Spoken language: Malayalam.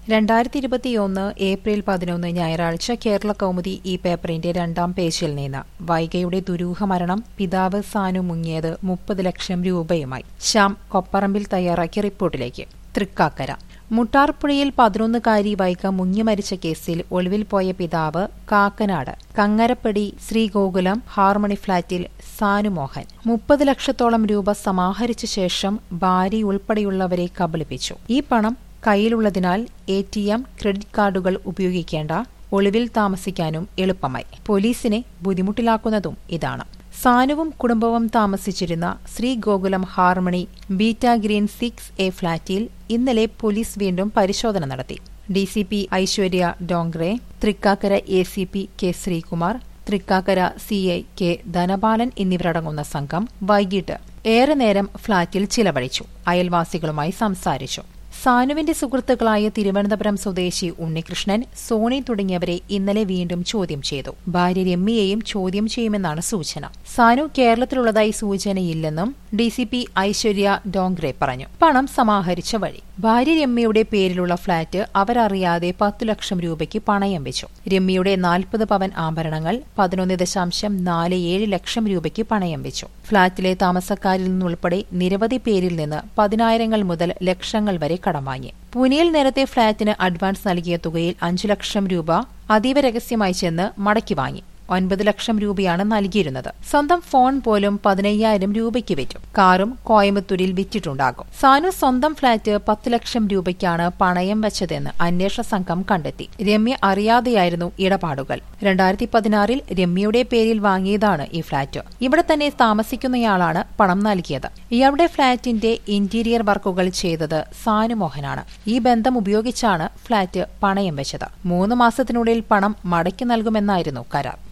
2021 ഏപ്രിൽ 11 ഞായറാഴ്ച കേരള കൗമുദി ഈ പേപ്പറിന്റെ 2ാം പേജിൽ നിന്ന് വൈഗയുടെ ദുരൂഹ മരണം പിതാവ് സാനു മുങ്ങിയത് 30 ലക്ഷം രൂപയുമായി. ശ്യാം കൊപ്പറമ്പിൽ തയ്യാറാക്കിയ റിപ്പോർട്ടിലേക്ക്. തൃക്കാക്കര മുട്ടാർപ്പുഴയിൽ 11-കാരി വൈഗ മുങ്ങി മരിച്ച കേസിൽ ഒളിവിൽ പോയ പിതാവ് കാക്കനാട് കങ്ങരപ്പടി ശ്രീഗോകുലം ഹാർമണി ഫ്ളാറ്റിൽ സാനുമോഹൻ 30 ലക്ഷത്തോളം രൂപ സമാഹരിച്ച ശേഷം ഭാര്യ ഉൾപ്പെടെയുള്ളവരെ കബളിപ്പിച്ചു. ഈ പണം കയ്യിലുള്ളതിനാൽ ATM, ക്രെഡിറ്റ് കാർഡുകൾ ഉപയോഗിക്കേണ്ട, ഒളിവിൽ താമസിക്കാനും എളുപ്പമായി. പോലീസിനെ ബുദ്ധിമുട്ടിലാക്കുന്നതും ഇതാണ്. സാനുവും കുടുംബവും താമസിച്ചിരുന്ന Sree Gokulam harmony beta green 6A ഫ്ളാറ്റിൽ ഇന്നലെ പോലീസ് വീണ്ടും പരിശോധന നടത്തി. DCP Aishwarya Dongre, Thrikkakara ACP K Sreekumar, Thrikkakara CI K Dhanapalan എന്നിവരടങ്ങുന്ന സംഘം വൈകിട്ട് ഏറെ നേരം ഫ്ളാറ്റിൽ ചിലവഴിച്ചു. അയൽവാസികളുമായി സംസാരിച്ചു. സാനുവിന്റെ സുഹൃത്തുക്കളായ തിരുവനന്തപുരം സ്വദേശി ഉണ്ണികൃഷ്ണൻ, സോണി തുടങ്ങിയവരെ ഇന്നലെ വീണ്ടും ചോദ്യം ചെയ്തു. ഭാര്യ രമ്യയെയും ചോദ്യം ചെയ്യുമെന്നാണ് സൂചന. സാനു കേരളത്തിലുള്ളതായി സൂചനയില്ലെന്നും DCP ഐശ്വര്യ ഡോങ്റെ പറഞ്ഞു. പണം സമാഹരിച്ച വഴി: ഭാര്യ രമ്യയുടെ പേരിലുള്ള ഫ്ളാറ്റ് അവരറിയാതെ 10 ലക്ഷം രൂപയ്ക്ക് പണയം വെച്ചു. രമ്യയുടെ 40 പവൻ ആഭരണങ്ങൾ 11.47 ലക്ഷം രൂപയ്ക്ക് പണയം വെച്ചു. ഫ്ളാറ്റിലെ താമസക്കാരിൽ നിന്നുൾപ്പെടെ നിരവധി പേരിൽ നിന്ന് പതിനായിരങ്ങൾ മുതൽ ലക്ഷങ്ങൾ വരെ കടം വാങ്ങി. പൂനെയിൽ നേരത്തെ ഫ്ളാറ്റിന് അഡ്വാൻസ് നൽകിയ തുകയിൽ 5 ലക്ഷം രൂപ അതീവ രഹസ്യമായി ചെന്ന് മടക്കി വാങ്ങി. 9 ലക്ഷം രൂപയാണ് നൽകിയിരുന്നത്. സ്വന്തം ഫോൺ പോലും 15,000 രൂപയ്ക്ക് വിറ്റു. കാറും കോയമ്പത്തൂരിൽ വിറ്റിട്ടുണ്ടാകും. സാനു സ്വന്തം ഫ്ളാറ്റ് 10 ലക്ഷം രൂപയ്ക്കാണ് പണയം വെച്ചതെന്ന് അന്വേഷണ സംഘം കണ്ടെത്തി. രമ്യ അറിയാതെയായിരുന്നു ഇടപാടുകൾ. 2016 രമ്യയുടെ പേരിൽ വാങ്ങിയതാണ് ഈ ഫ്ളാറ്റ്. ഇവിടെ തന്നെ താമസിക്കുന്നയാളാണ് പണം നൽകിയത്. ഇയാളുടെ ഫ്ളാറ്റിന്റെ ഇന്റീരിയർ വർക്കുകൾ ചെയ്തത് സാനുമോഹനാണ്. ഈ ബന്ധം ഉപയോഗിച്ചാണ് ഫ്ളാറ്റ് പണയം വെച്ചത്. 3 മാസത്തിനുള്ളിൽ പണം മടക്കി നൽകുമെന്നായിരുന്നു കരാർ.